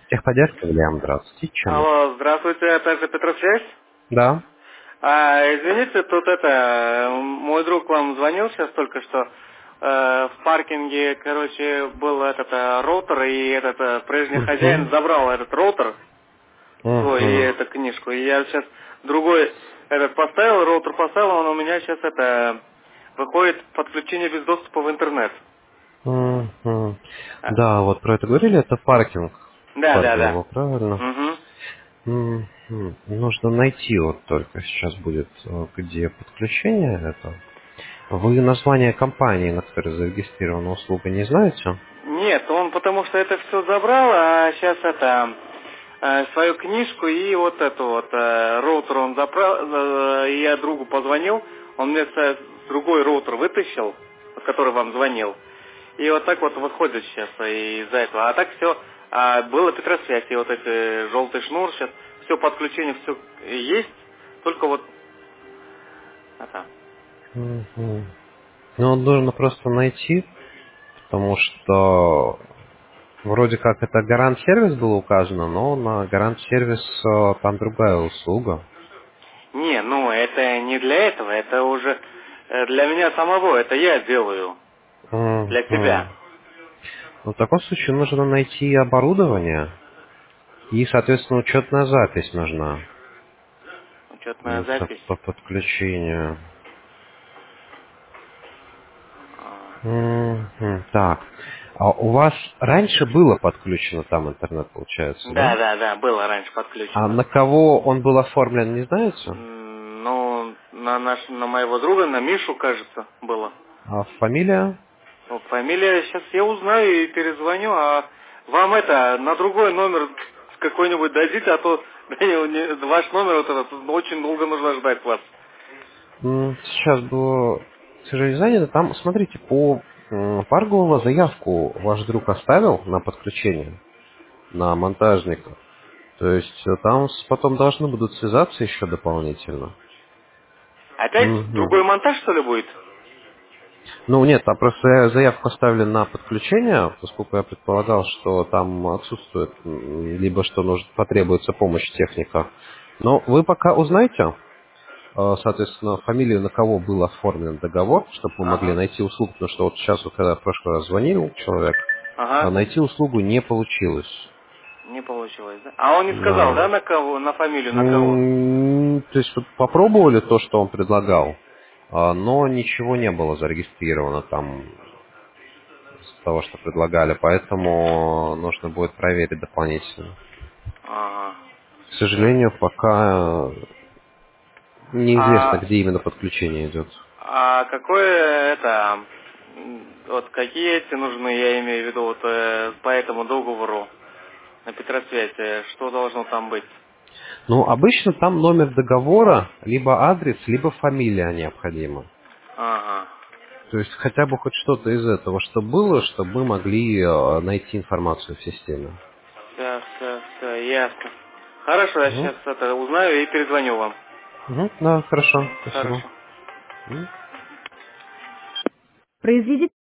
Техподдержка, Илья, здравствуйте. Чем могу? Алло, здравствуйте, это же Петросвязь. Да. Извините, тут мой друг вам звонил сейчас только что. В паркинге, короче, был этот роутер, и этот прежний хозяин Угу. забрал этот роутер свой и Угу. эту книжку. И я сейчас другой этот поставил, роутер поставил, он у меня сейчас выходит подключение без доступа в интернет. Угу. А, Да, вот про это говорили, это паркинг. Да, да, да. Паркингово, правильно? Угу. Мгм. Нужно найти вот только сейчас будет, где подключение это. Вы название компании, на которой зарегистрирована услуга, не знаете? Нет, он потому что это все забрал, а сейчас свою книжку и вот эту вот роутер он забрал, и я другу позвонил, он мне другой роутер вытащил, вот который вам звонил, и вот так вот выходит сейчас из-за этого. А так все, было Петросвязь, и вот эти желтый шнур, сейчас все подключение, все есть, только вот это. Мгм. Ну, нужно просто найти, потому что вроде как это гарант-сервис было указано, но на гарант-сервис там другая услуга. Не, ну это не для этого, это уже для меня самого, это я делаю, для Мгм. себя. Ну, в таком случае нужно найти оборудование и, соответственно, учетная запись нужна Учетная запись. по подключению. А, Мгм. Так. А у вас раньше было подключено там интернет, получается, Да, да? да, да, было раньше А подключено. на кого он был оформлен, не знаете? Ну, на моего друга, на Мишу, кажется, было. А фамилия? Ну, фамилия сейчас я узнаю и перезвоню, а вам на другой номер какой-нибудь дадите, а то ваш номер вот этот, очень долго нужно ждать вас. Сейчас было, к сожалению, занято. Там, смотрите, по Паргового заявку ваш друг оставил на подключение, на монтажника. То есть там потом должны будут связаться еще дополнительно. Опять Мгм. другой монтаж, что ли, будет? Ну нет, там просто заявку оставили на подключение, поскольку я предполагал, что там отсутствует, либо что потребуется помощь техника. Но вы пока узнаете, соответственно, фамилию, на кого был оформлен договор, чтобы мы могли Ага, найти услугу, потому что вот сейчас, вот, когда в прошлый раз звонил человек, ага. найти услугу не получилось. Не получилось, да? А он не сказал, Да. да, на кого, на фамилию, на кого? То есть вот попробовали то, что он предлагал, но ничего не было зарегистрировано там с того, что предлагали, поэтому нужно будет проверить дополнительно. Ага. К сожалению, пока неизвестно, А где именно подключение идет. А какое вот какие эти нужны, я имею в виду, вот по этому договору на Петросвете, что должно там быть? Ну, обычно там номер договора, либо адрес, либо фамилия необходима. Ага, То есть хотя бы хоть что-то из этого, что было, чтобы мы могли найти информацию в системе. все, ясно. Хорошо, я Угу. сейчас это узнаю и перезвоню вам. Угу. Да, хорошо. Спасибо. Хорошо. Мгм. Произведите